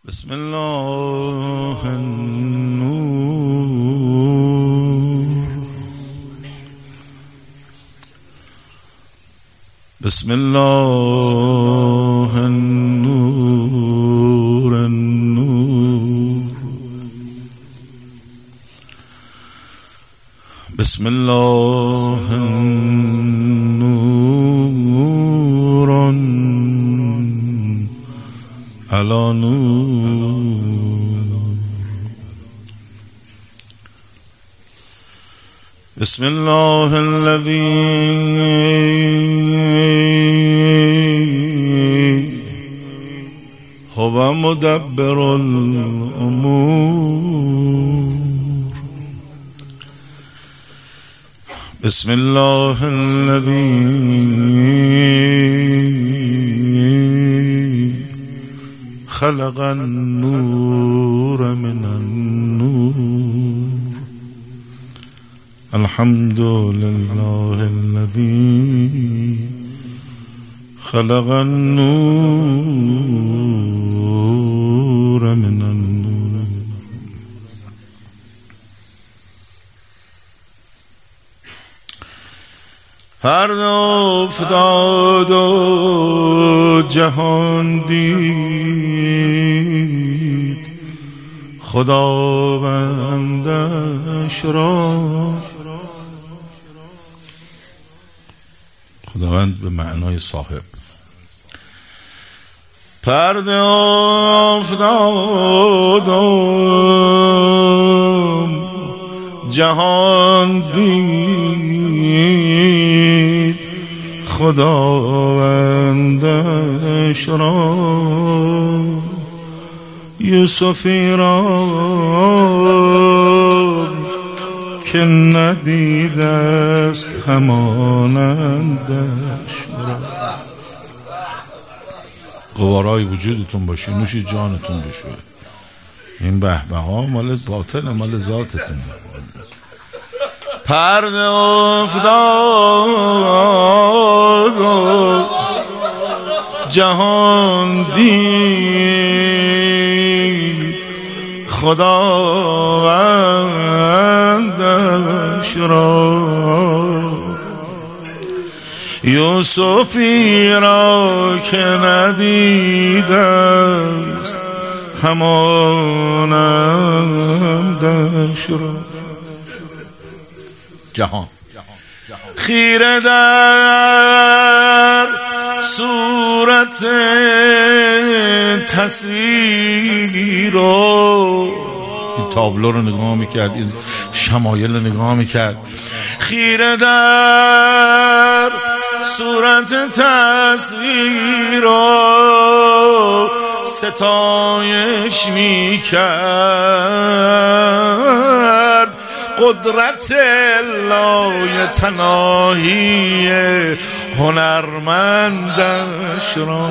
بسم الله النور بسم الله النور النور بسم الله النور على نور بسم الله الذي هو مدبر الأمور بسم الله الذي خلق النور من النور الحمد لله الذي خلق النور من النور. فرد افتاد و جهان دید خداوندش را. خداوند به معنای صاحب. پرده افتاد و جهان دید خداوندش را. یوسفی را که ندیده است همانندش را. قوارای وجودتون باشه، نوش جانتون بشه. این بهبه ها مال باطن، مال ذاتتون. پرده افتاد جهان دید خداوندش را. یوسفی را که ندیده است همانندش را. جهان خیره در صورت تصویر رو، این تابلو رو نگاه میکرد، این شمایل رو نگاه میکرد. خیره در صورت تصویر رو ستایش میکرد. قدرت لایتناهی هنرمندش را.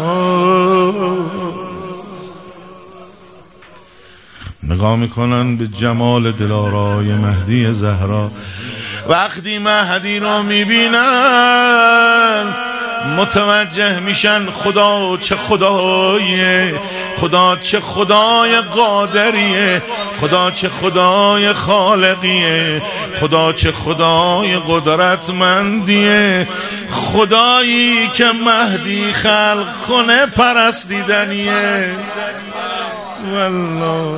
نگاه میکنن به جمال دلارای مهدی زهرا. وقتی مهدی رو میبینن متوجه میشن خدا چه خداییه، خدا چه خدای قادریه، خدا چه خدای خالقیه، خدا چه خدای قدرتمندیه. خدایی که مهدی خلق کنه پرستیدنیه. والله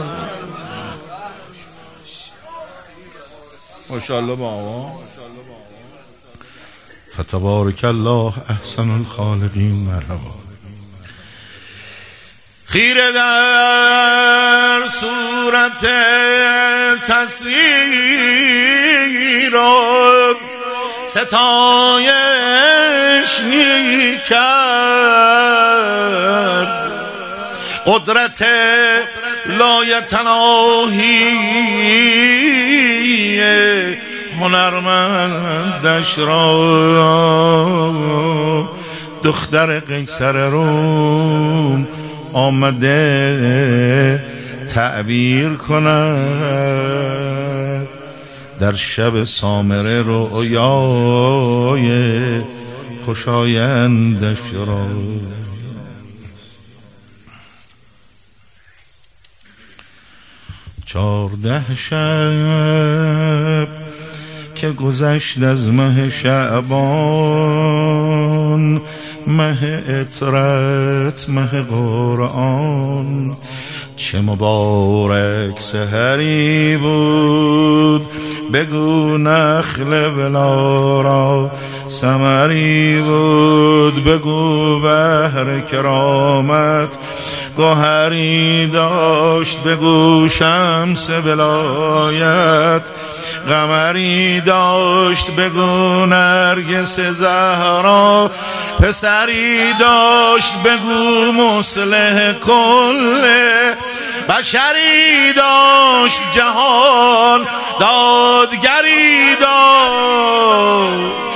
ماشاءالله بابا. فتبارک الله احسن الخالقین. مرحبا. خیره در صورت تصویر ستایش می‌کرد. قدرت لایتناهی هنرمندش را. دختر قیصر روم آمده تعبیر کند در شب سامره رؤیای خوشایندش را. 14 شب که گذشت از ماه شعبان، ماه عطرت، ماه قرآن، چه مبارک سحری بود، بگو نخل بلا را ثمری بود، بگو بحر کرامت گوهری داشت، بگو شمس ولایت قمری داشت، بگو نرگس زهرا پسری داشت، بگو مصلح کل بشری داشت، جهان دادگری داشت.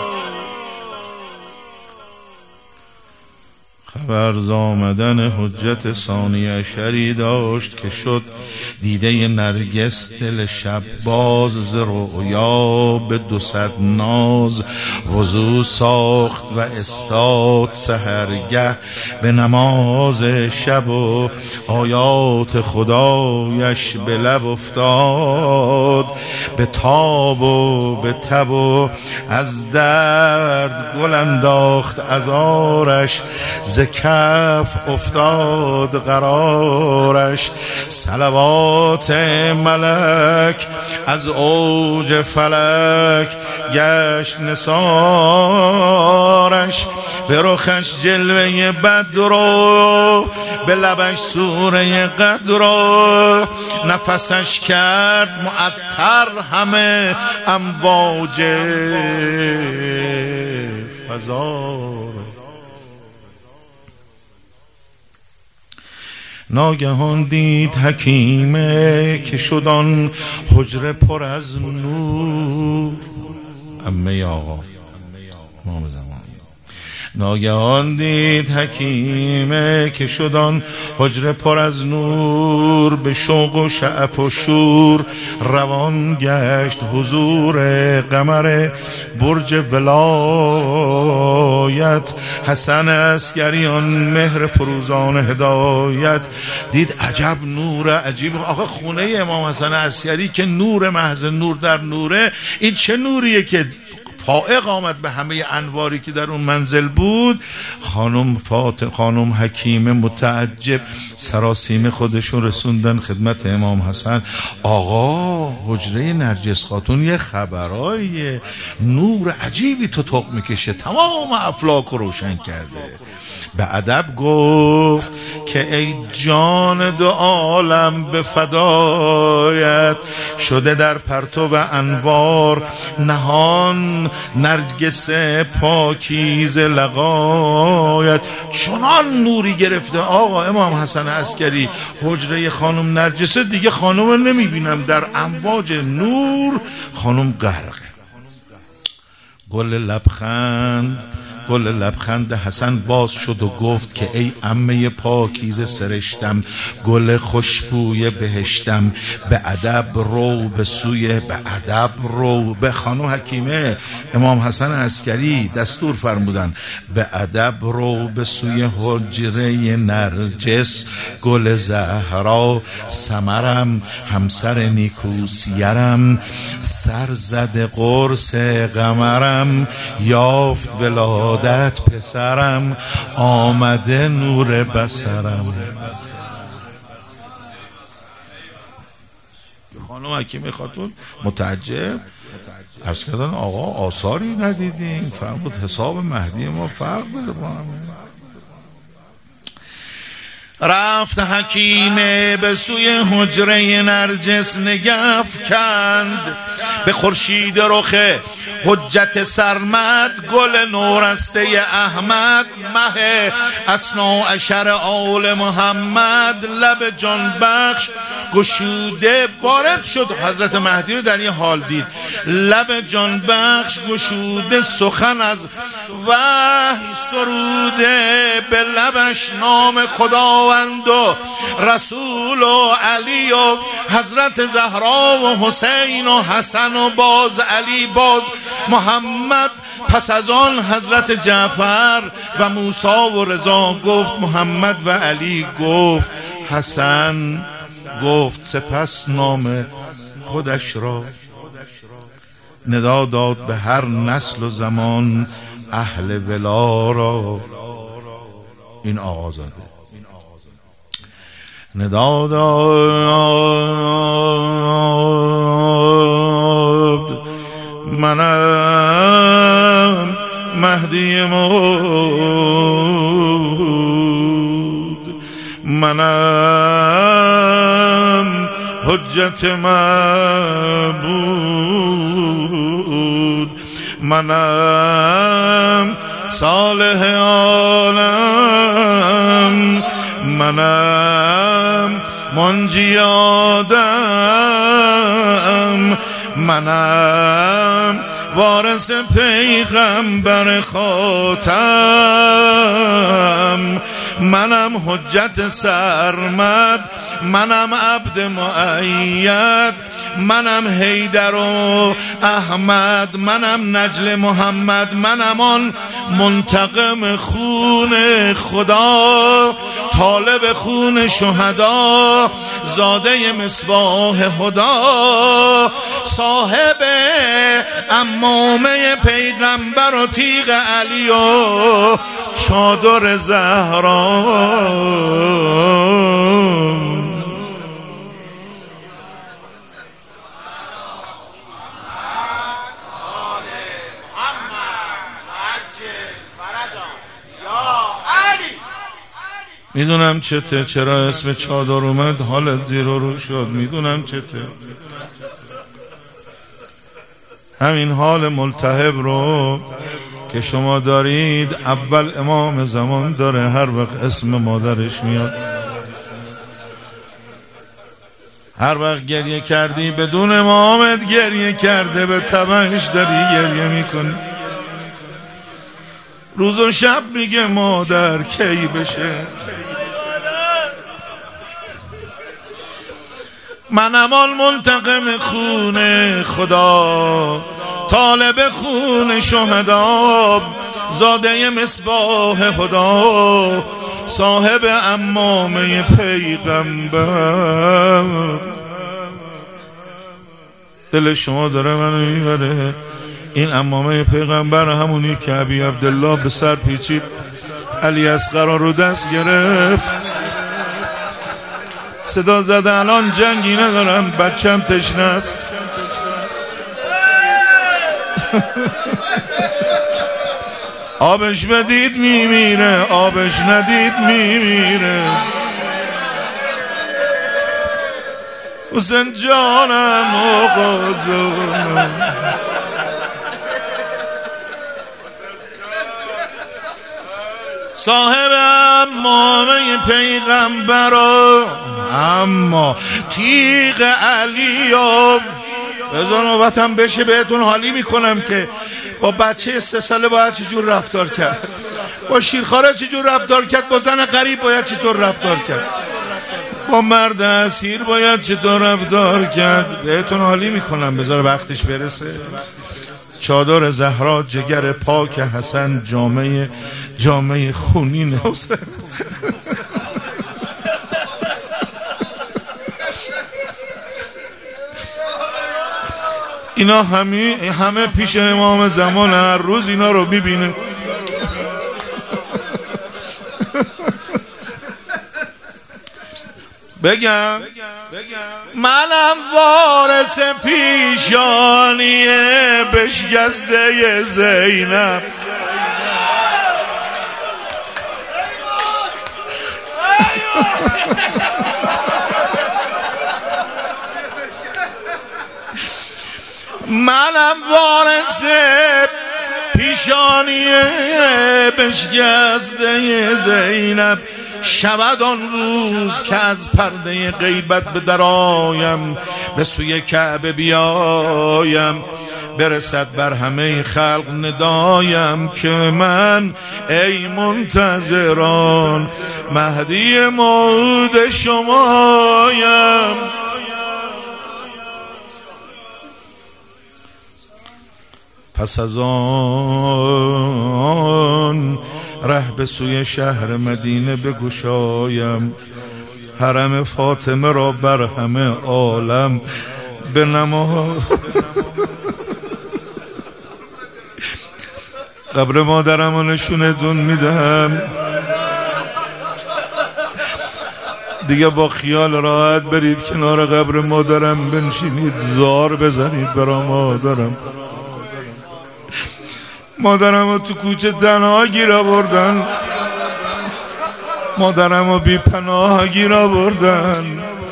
خبر ز آمدن حجت ثانی عشری داشت که شد دیده نرگس دل شب باز، ز رؤیا به 200 ناز وضو ساخت و استاد سحرگه به نماز شب و آیات خدایش به لب افتاد، به تاب و به تب و از درد گل انداخت ازارش، ز کف افتاد قرارش، صلوات ملک از اوج فلک گشت نثارش، به رخش جلوه بدر و به لبش سوره قدر و نفسش کرد معطر همه امواج فضار. ناگهان دید حکیمه که شد آن حجره پر از نور. عمه آقا امام زمان. ناگهان دید حکیمه که شد آن حجره پر از نور، به شوق و شعف و شور روان گشت حضور قمر برج ولایت. حسن عسکری آن مهر فروزان هدایت دید عجب نور عجیب. آخه خونه امام حسن عسکری که نور محض نور در نوره، این چه نوریه که فائق آمد به همه انواری که در اون منزل بود. خانم حکیم متعجب سراسیمه خودشون رسوندن خدمت امام حسن. آقا حجره نرجس خاتون یه خبرای نور عجیبی تو طوق میکشه، تمام افلاک رو روشن کرده. به ادب گفت که ای جان دو عالم به فدایت، شده در پرتو انوار نهان نرگس پاکیز لغایت. چنان نوری گرفته آقا امام حسن عسکری حجره خانم نرجسه، دیگه خانم نمیبینم در امواج نور. خانم غرقه. گل لبخند حسن باز شد و گفت که ای عمه پاکیزه سرشتم، گل خوشبوی بهشتم، به ادب رو به سوی، به ادب رو. به خانم حکیمه امام حسن عسکری دستور فرمودن به ادب رو به سوی حجره نرجس، گل زهرا ثمرم، همسر نیکوسیرم، سر زد قرص قمرم، یافت ولادت پسرم، آمده نور بصرم. خانم حکیمه خاتون متعجب عرض کردن آقا آثاری ندیدیم؟ فرمود حساب مهدی ما فرق داره با همه. رفت حکیمه به سوی حجره نرجس نگف کند، به خورشید رخ حجت سرمد، گل نورسته احمد، مه اثنا عشر آل محمد، لب جان بخش گشوده. وارد شد حضرت مهدی رو در این حال دید، لب جان بخش گشوده، سخن از وحی سروده، به لبش نام خداوند و رسول و علی و حضرت زهرا و حسین و حسن و باز علی باز محمد. پس از آن حضرت جعفر و موسی و رضا گفت محمد و علی گفت حسن گفت سپس نام خودش را، ندا داد به هر نسل و زمان اهل ولا را. این آقازاده ندا داد منم مهدی مود، منم حجت معبود، منم صالح عالم، منم منجی آدم، منم وارث پیغمبر خاتم، منم حجت سرمد، منم عبد مؤید، منم حیدر و احمد، منم نجل محمد، منم آن منتقم خون خدا، طالب خون شهدا، زاده مصباح هدا، صاحب عمامه پیغمبر و تیغ علی و چادر زهرا. میدونم چته، چرا اسم چادر اومد حالت زیر و رو شد، میدونم چته. همین حال ملتهب رو که شما دارید اول امام زمان داره، هر وقت اسم مادرش میاد، هر وقت گریه کردی بدون امامت گریه کرده، به تبعش داری گریه میکنی. روز و شب میگه مادر کی بشه. منم آن منتقم خون خدا، طالب خون شهدا، زاده مصباح هدا، صاحب عمامه پیغمبر. دل شما داره منو میبره. این عمامه پیغمبر همونی که ابی عبدالله به سر پیچید، علی اصغر رو دست گرفت، صدا زده الان جنگی ندارم بچم تشنه است. آبش بدید میمیره، آبش ندید میمیره. حسین جانم آقا جانم، صاحب عمامه پیغمبر اما تیغ علی. بذار نوبتم بشه بهتون حالی میکنم که با بچه 3 ساله باید چجور رفتار کرد، با شیرخواره چجور رفتار کرد، با زن غریب باید چطور رفتار کرد، با مرد اسیر باید چطور رفتار کرد. بهتون حالی میکنم، بذار وقتش برسه. چادر زهرا جگر پاک حسن، جامعه خونین حسین. اینا همه پیش امام زمان، هر روز اینا رو میبینه. بگم منم وارث پیشانی بشکسته زینب، منم وارث پیشانی بشکسته زینب. شود آن روز که از پرده غیبت به درایم، به سوی کعبه بیایم، برسد بر همه خلق ندایم که من ای منتظران مهدی موعود شمایم. پس از آن ره به سوی شهر مدینه بگشایم، حرم فاطمه را بر همه عالم بنما. قبر مادرم رو نشونتون میدم، دیگه با خیال راحت برید کنار قبر مادرم بنشینید، زار بزنید برا مادرم. مادرم رو تو کوچه تنها گیر آوردن، مادرم رو بی پناه گیر آوردن.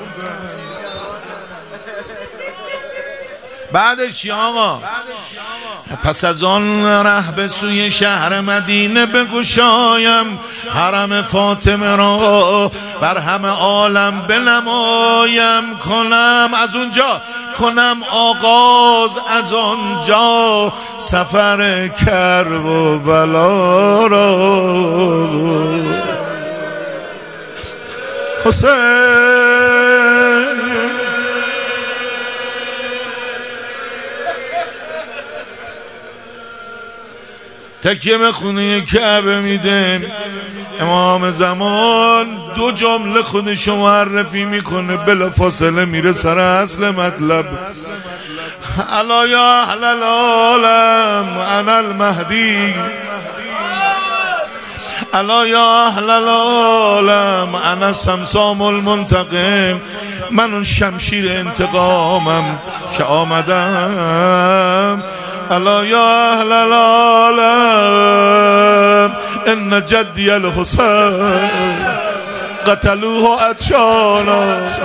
بعدش چی آقا؟ پس از آن ره به سوی شهر مدینه بگشایم، حرم فاطمه را بر همه عالم بنمایم. کنم از اونجا، کنم آغاز از آنجا، سفر کرب و بلا را. حسین تکیه به خونه کعبه میده. امام زمان دو جمله خودشو معرفی میکنه، بلا فاصله میره سر اصل مطلب. الا یا اهل العالم انا المهدی، الا یا اهل العالم انا سمسام المنتقم. من اون شمشیر انتقامم که آمدم. الا یا اهل العالم ان جدی الحسین قتلوه عطشانا.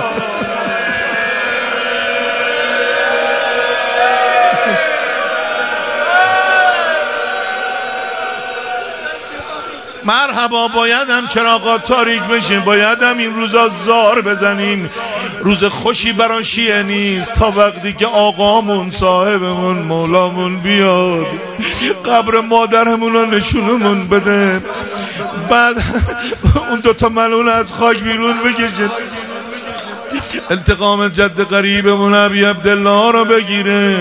مرحبا، بایدم چراغا تاریک بشیم، بایدم این روزا زار بزنیم. روز خوشی برای شیعه نیست تا وقتی که آقامون، صاحبمون، مولامون بیاد قبر مادرمون رو نشونمون بده، بعد اون دوتا ملعون از خاک بیرون بکشه، انتقام جد قریبمون ابی عبدالله رو بگیره.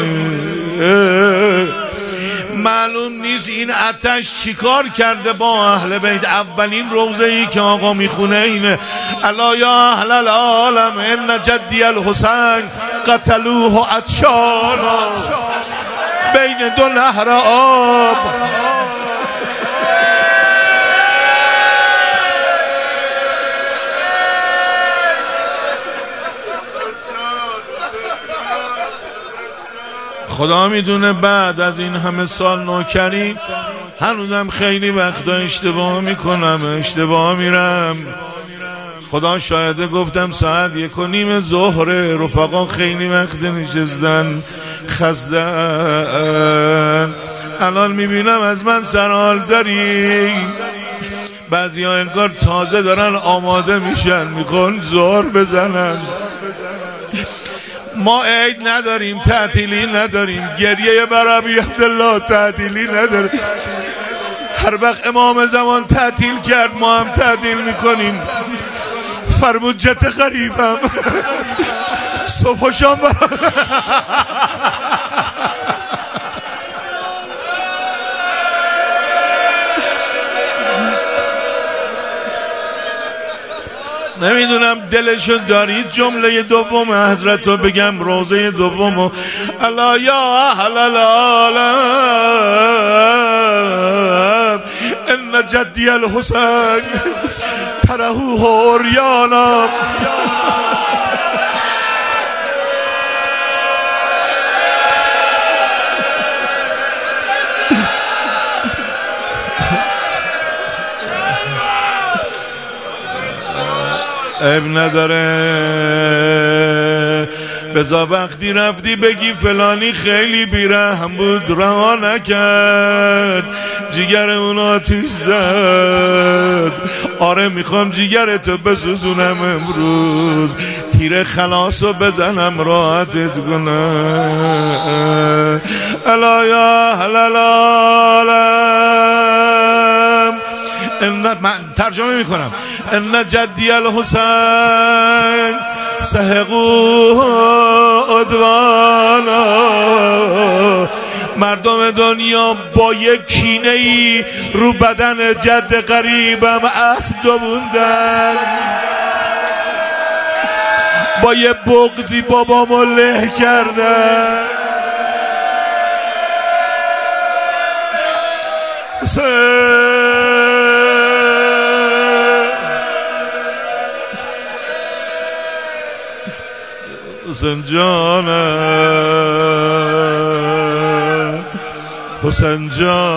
معلوم نیست این آتش چیکار کرده با اهل بیت. اولین روزه ای که آقا میخونه اینه الا یا اهل العالم ان جدی الحسین قتلوه عطشانا بین دو نهر آب. خدا میدونه بعد از این همه سال نوکری هنوزم خیلی وقتا اشتباه میکنم، اشتباه میرم. خدا شاهده، گفتم ساعت 1:30 ظهر، رفقا خیلی وقت نشستن خستن. الان میبینم از من سرحال داری. بعضی ها انگار تازه دارن آماده میشن، میخوان زار بزنن. ما عید نداریم، تعطیلی نداریم، گریه بر ابی عبدالله تعطیلی نداریم. هر وقت امام زمان تعطیل کرد ما هم تعطیل میکنیم. فرمود جت غریبم صبح و شام نمیدونم دلشو دارید جمله دوم حضرت رو بگم، روزه دوم الا یا اهل العالم ان جدی الحسین ترهوه عریانا. عیب نداره، بذار وقتی رفتی بگی فلانی خیلی بیرحم بود، رها نکرد، جیگر اون آتیش زد. آره میخوام جیگرتو بسوزونم امروز، تیر خلاصو بزنم راحتت کنم. الا یا اهل العالم من ترجمه میکنم ان جدی الحسین سحقو عدوانا. مردم دنیا با یک کینه ای رو بدن جد قریبم اسب دووندن. با یه بغضی بابامو له کردن. حسین جانم، حسین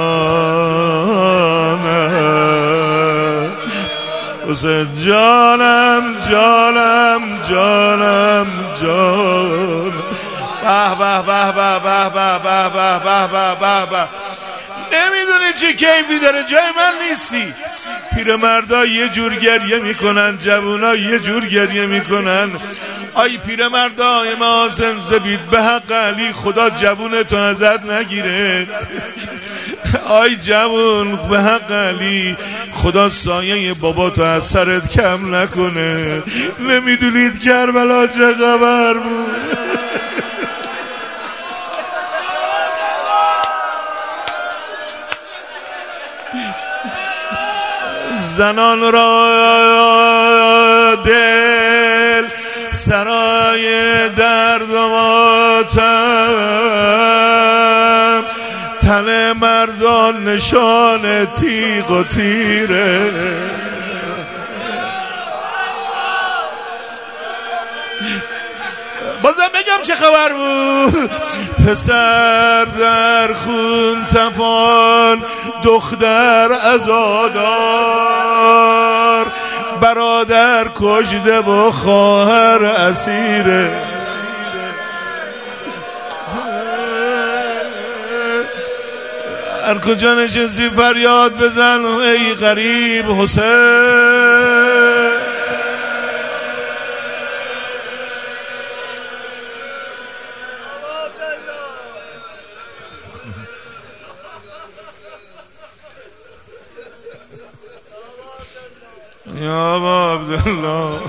جانم، حسین جانم، جانم جانم جانم. به به به به به به به به به به به. نمیدونی چه کیفی داره، جای من نیستی. پیرمردا یه جور گریه میکنن، جوونا یه جور گریه میکنن. آی پیرمردا امام حسین زبید به حق علی، خدا جوون تو ازت نگیره. آی جوون به حق علی، خدا سایه بابا تو از سرت کم نکنه. نمیدونید کربلا چه خبر بود. زنان را دل سرای درد و ماتم، تن مردان نشان تیغ و تیره. بازم بگم چه خبر بود. پسر در خون تپان، دختر عزادار، برادر کشته و خواهر اسیره. هر کجا نشستی فریاد بزن ای غریب حسین. یا ابا عبدالله،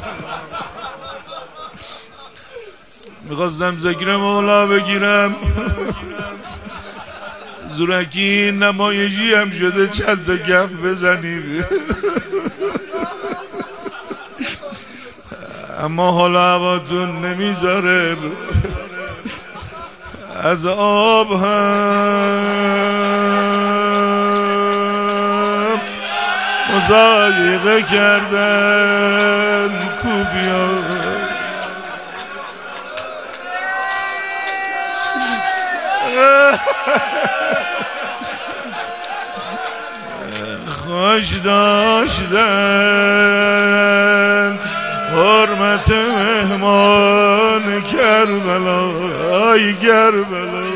میخواستم ذکر مولا بگیرم، زورکی نمایشی هم شده چند تا گف بزنید. اما حالا هواتون نمیذاره. از آب هم مضایقه کردن کوفیان. خوش داشتن حرمت مهمان کربلا، ای کربلا.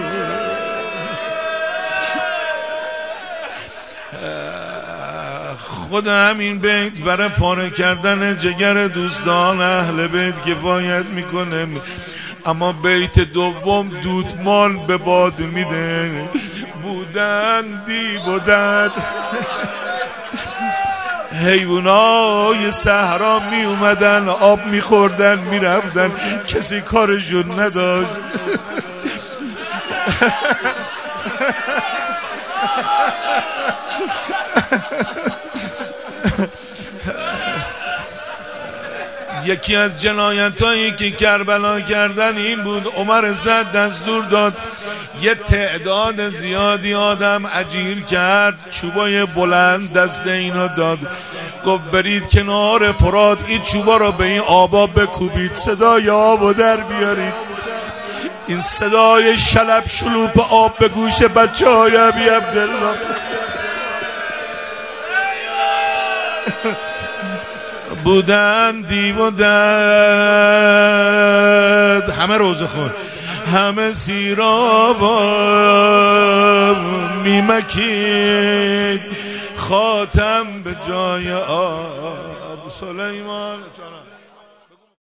خود همین بیت برای پاره کردن جگر دوستان اهل بیت کفایت میکنه. اما بیت دوم دودمان به باد میده. بودن دیو و دد، حیوانای صحرا می اومدن آب می خوردن می رفتن، کسی کارشون نداشت. یکی از جنایتایی که کربلا کردن این بود. عمر زد دستور داد یه تعداد زیادی آدم اجیر کرد، چوبای بلند دست اینا داد، گفت برید کنار فرات این چوبا را به این آبا بکوبید، صدای آبو در بیارید. این صدای شلپ شلوپ آب به گوش بچه های ابی عبدالله. بودن دیو و دد، همه روزه خون، همه سیرابا میمکید، خاتم به جای آب سلیمان.